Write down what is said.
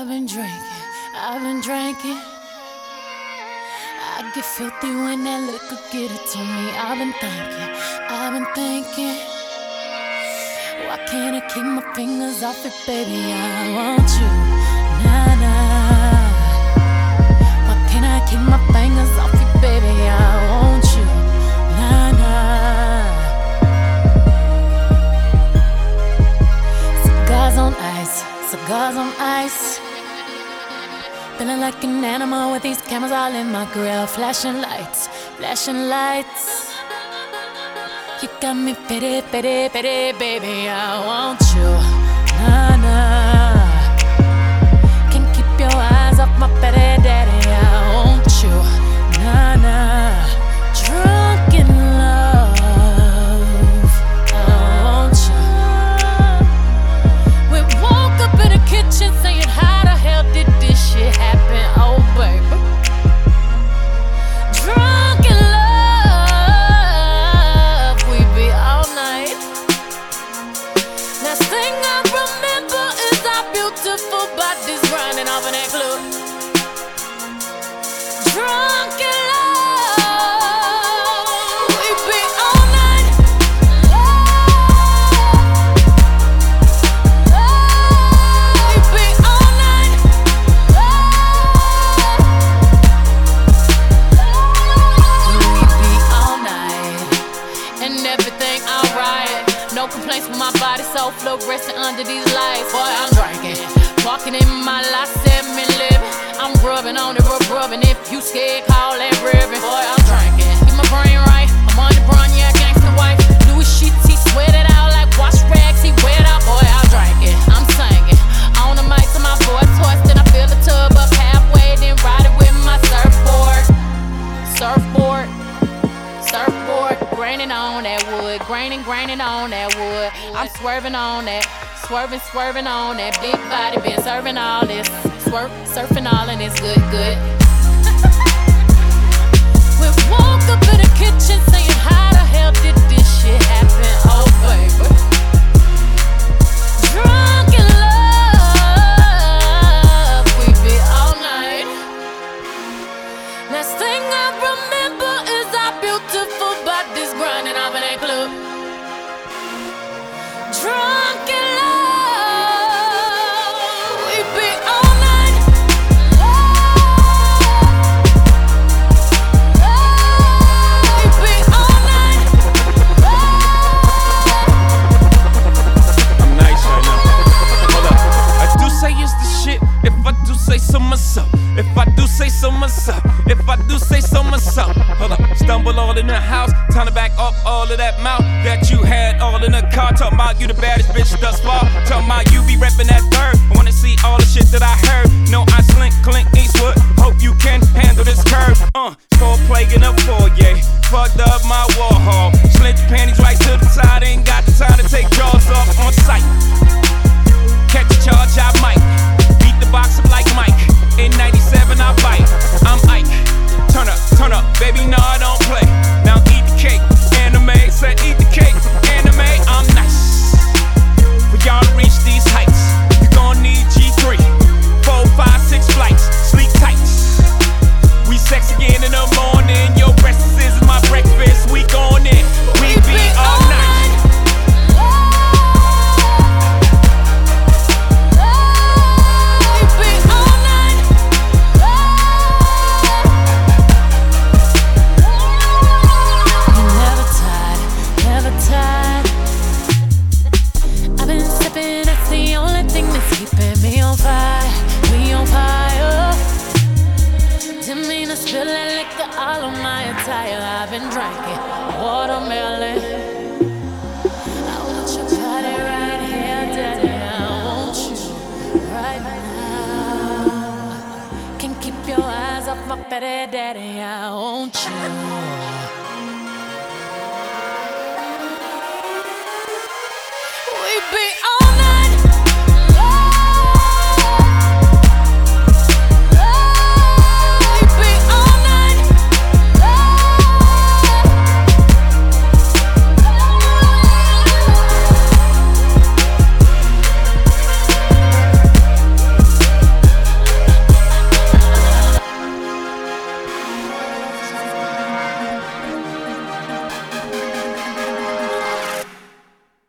I've been drinking. I get filthy when that liquor get it to me. I've been thinking. Why can't I keep my fingers off it, baby? I want you, nah, nah. Why can't I keep my fingers off it, baby? I want you, nah, nah. Cigars on ice. Feeling like an animal with these cameras all in my grill. Flashing lights. You got me pity, baby. I want you, nah, nah. Can't keep your eyes off my petty daddy. I want you, nah, nah. Drunk in love, I want you. We woke up in the kitchen saying, how the hell did this shit happen? Oh, baby. Drunk in love, we be all night. Last thing I remember is our beautiful bodies grinding off in that club. Drunk in love, we be all night. We be all night. We be all night. And everything alright. No complaints with my body, so fluorescent under these lights. Boy, I'm drinking. Walking in my life, 7-Eleven. I'm rubbing on it, rubbing. If you scared, call that ribbon. Boy, I'm drinking. Get my brain right. I'm on the brown, yeah, gangsta wife. Louis sheets, he sweat it out like wash rags. He wet out, boy, I'm drinking. I'm singing. On the mic to my boy toys, then I fill the tub up halfway, then ride it with my surfboard. Graining on that wood, graining on that wood. I'm swerving on that, swerving on that. Big body been serving all this, surfing all and it's good. We woke up in the kitchen saying, how the hell did this shit happen? Oh, baby. Drunk in love, we be all night. Last thing I remember is our beautiful bodies grinding off in that club. Drunk in love, we be all night. We be all night. I'm nice right now. Hold up. I do say it's the shit. If I do say so myself. If I do say so myself. If I do say so myself. Hold up. Stumble all in the house. Time to back up all of that mouth that you had all in the car. Talking about you the baddest bitch thus far. Talking about you be reppin' that third. I wanna see all the shit that I heard. No, I slink, Clint Eastwood. Hope you can handle this curve. Foreplay in a foyer. Fucked up my Warhol. Slint your panties right to the side. Ain't got the time to take jaws off on sight. Catch a charge, I might. Beat the box up like Mike. In 97, I bite. I'm Ike. Turn up, baby, no, I don't play. Now eat the cake, anime. Said eat the cake, anime. I'm nice. For y'all to reach these heights, you gon' need G3. 4, 5, 6 flights, sleep tight. We sex again in the morning. Your breakfast is my breakfast. We gon' in. We be all night. I've been drinking watermelon. I want your body right here, daddy. I want you right now. Can't keep your eyes off my petty daddy. I want you.